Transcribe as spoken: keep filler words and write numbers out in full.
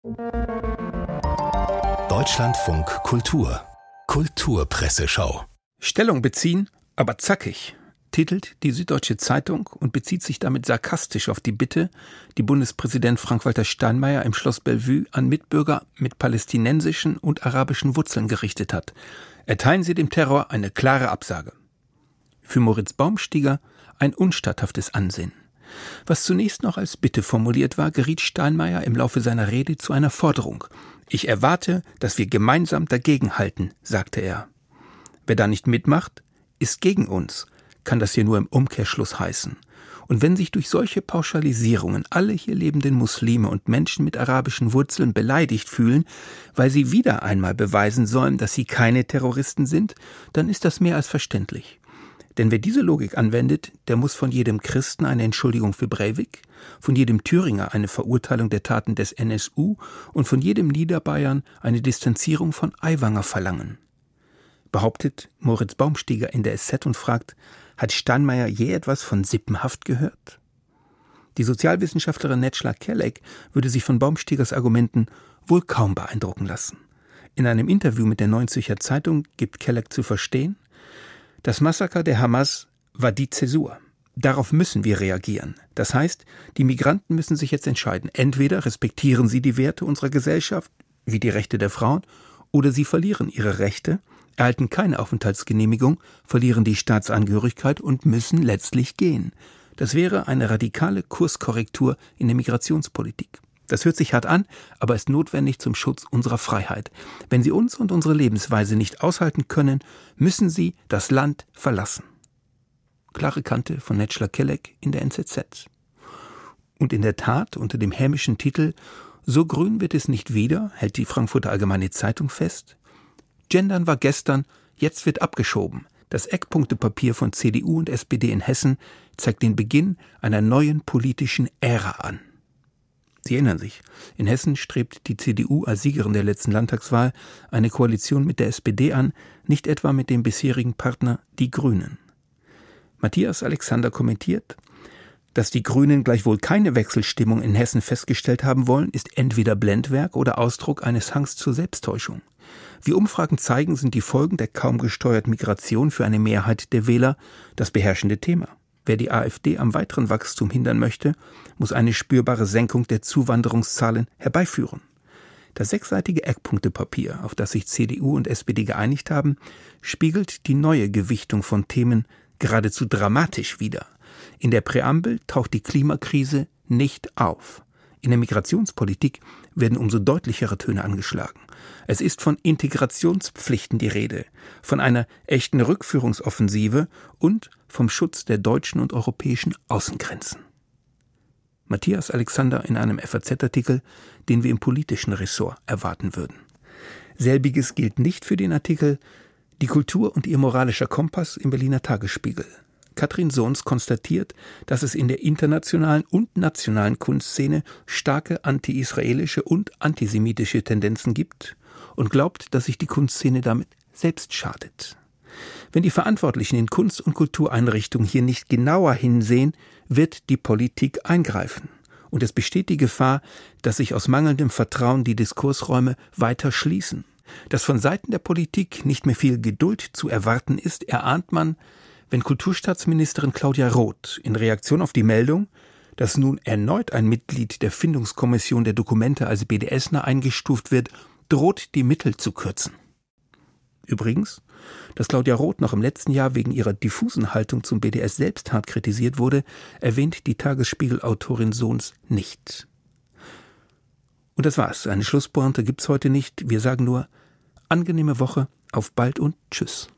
Deutschlandfunk Kultur Kulturpresseschau. Stellung beziehen, aber zackig, titelt die Süddeutsche Zeitung und bezieht sich damit sarkastisch auf die Bitte, die Bundespräsident Frank-Walter Steinmeier im Schloss Bellevue an Mitbürger mit palästinensischen und arabischen Wurzeln gerichtet hat. Erteilen Sie dem Terror eine klare Absage. Für Moritz Baumstieger ein unstatthaftes Ansinnen. Was zunächst noch als Bitte formuliert war, geriet Steinmeier im Laufe seiner Rede zu einer Forderung. Ich erwarte, dass wir gemeinsam dagegenhalten, sagte er. Wer da nicht mitmacht, ist gegen uns, kann das hier nur im Umkehrschluss heißen. Und wenn sich durch solche Pauschalisierungen alle hier lebenden Muslime und Menschen mit arabischen Wurzeln beleidigt fühlen, weil sie wieder einmal beweisen sollen, dass sie keine Terroristen sind, dann ist das mehr als verständlich. Denn wer diese Logik anwendet, der muss von jedem Christen eine Entschuldigung für Breivik, von jedem Thüringer eine Verurteilung der Taten des N S U und von jedem Niederbayern eine Distanzierung von Aiwanger verlangen. Behauptet Moritz Baumstieger in der S Z und fragt, hat Steinmeier je etwas von Sippenhaft gehört? Die Sozialwissenschaftlerin Necla Kelek würde sich von Baumstiegers Argumenten wohl kaum beeindrucken lassen. In einem Interview mit der Neuen Zürcher Zeitung gibt Kelek zu verstehen, das Massaker der Hamas war die Zäsur. Darauf müssen wir reagieren. Das heißt, die Migranten müssen sich jetzt entscheiden. Entweder respektieren sie die Werte unserer Gesellschaft, wie die Rechte der Frauen, oder sie verlieren ihre Rechte, erhalten keine Aufenthaltsgenehmigung, verlieren die Staatsangehörigkeit und müssen letztlich gehen. Das wäre eine radikale Kurskorrektur in der Migrationspolitik. Das hört sich hart an, aber ist notwendig zum Schutz unserer Freiheit. Wenn Sie uns und unsere Lebensweise nicht aushalten können, müssen Sie das Land verlassen. Klare Kante von Necla Kelek in der N Z Z. Und in der Tat, unter dem hämischen Titel »So grün wird es nicht wieder«, hält die Frankfurter Allgemeine Zeitung fest. Gendern war gestern, jetzt wird abgeschoben. Das Eckpunktepapier von C D U und S P D in Hessen zeigt den Beginn einer neuen politischen Ära an. Sie erinnern sich, in Hessen strebt die C D U als Siegerin der letzten Landtagswahl eine Koalition mit der S P D an, nicht etwa mit dem bisherigen Partner Die Grünen. Matthias Alexander kommentiert, dass die Grünen gleichwohl keine Wechselstimmung in Hessen festgestellt haben wollen, ist entweder Blendwerk oder Ausdruck eines Hangs zur Selbsttäuschung. Wie Umfragen zeigen, sind die Folgen der kaum gesteuerten Migration für eine Mehrheit der Wähler das beherrschende Thema. Wer die AfD am weiteren Wachstum hindern möchte, muss eine spürbare Senkung der Zuwanderungszahlen herbeiführen. Das sechsseitige Eckpunktepapier, auf das sich C D U und S P D geeinigt haben, spiegelt die neue Gewichtung von Themen geradezu dramatisch wider. In der Präambel taucht die Klimakrise nicht auf. In der Migrationspolitik werden umso deutlichere Töne angeschlagen. Es ist von Integrationspflichten die Rede, von einer echten Rückführungsoffensive und vom Schutz der deutschen und europäischen Außengrenzen. Matthias Alexander in einem F A Z-Artikel, den wir im politischen Ressort erwarten würden. Selbiges gilt nicht für den Artikel »Die Kultur und ihr moralischer Kompass« im Berliner Tagesspiegel. Katrin Sohns konstatiert, dass es in der internationalen und nationalen Kunstszene starke anti-israelische und antisemitische Tendenzen gibt und glaubt, dass sich die Kunstszene damit selbst schadet. Wenn die Verantwortlichen in Kunst- und Kultureinrichtungen hier nicht genauer hinsehen, wird die Politik eingreifen. Und es besteht die Gefahr, dass sich aus mangelndem Vertrauen die Diskursräume weiter schließen. Dass von Seiten der Politik nicht mehr viel Geduld zu erwarten ist, erahnt man, wenn Kulturstaatsministerin Claudia Roth in Reaktion auf die Meldung, dass nun erneut ein Mitglied der Findungskommission der Dokumente als B D Sner eingestuft wird, droht, die Mittel zu kürzen. Übrigens, dass Claudia Roth noch im letzten Jahr wegen ihrer diffusen Haltung zum B D S selbst hart kritisiert wurde, erwähnt die Tagesspiegel-Autorin Sohns nicht. Und das war's. Eine Schlusspointe gibt's heute nicht. Wir sagen nur, angenehme Woche, auf bald und tschüss.